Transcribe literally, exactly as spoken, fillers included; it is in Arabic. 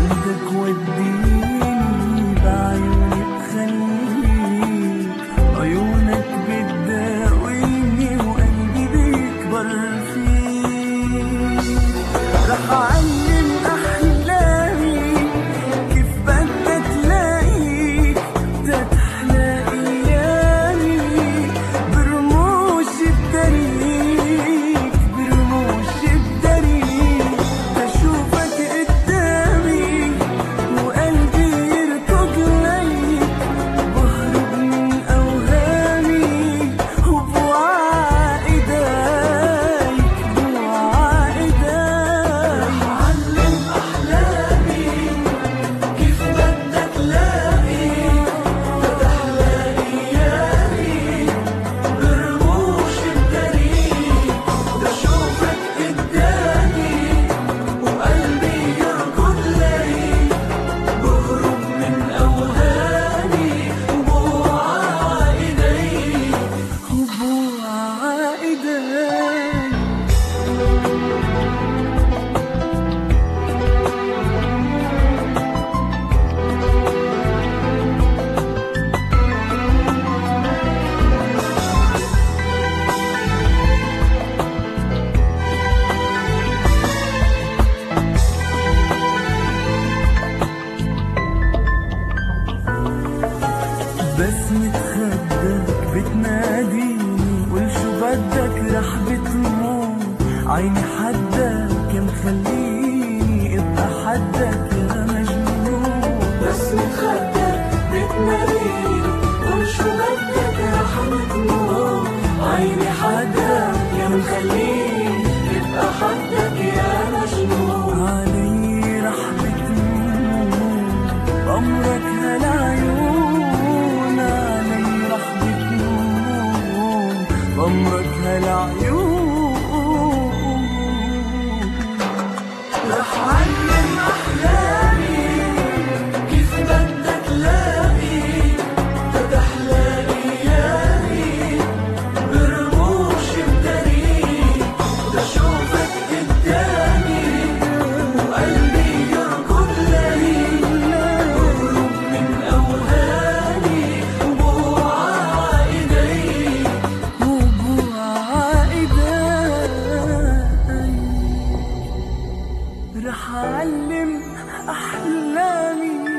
اخدك وديني بعيوني تخليك، عيونك بتداويني وقلبي بيكبر فيك. رح اعلم احلامي كيف بدها تلاقيك، بدها تحلى ايامي برموش بداريك، برموش بداريك. بشوفك قدامي وقلبي يركض ليك، بهرب من اوهامي وبوعى ايديك، بوعى ايديك. رح اعلم احلامي كيف بدها تلاقيك، بدها تحلى ايامي برموش بداريك. بشوفك قدامي وقلبي يركض ليك، بهرب من اوهامي وبوعى ايديك، وبوعى ايديك. بسمة خدك بتناديني، قول شو بدك رح بتموت. عيني حدك يا مخليني ابقى حدك يا مجنون. بسمة خدك بتناديني، قول شو بدك رح بتموت. عيني حدك يا مخليني ابقى حدك يا مجنون. علي رح بتموت بأمرك هالعيون، علي رح بتموت بأمرك هالعيون. رح علم أحلامي كيف بدها تلاقيك، بدها تحلى أيامي برموش بداريك. بشوفك قدامي وقلبي يركض ليك، بهرب من أوهامي وبوعى إيديك، وبوعى إيديك. رح أعلم أحلامي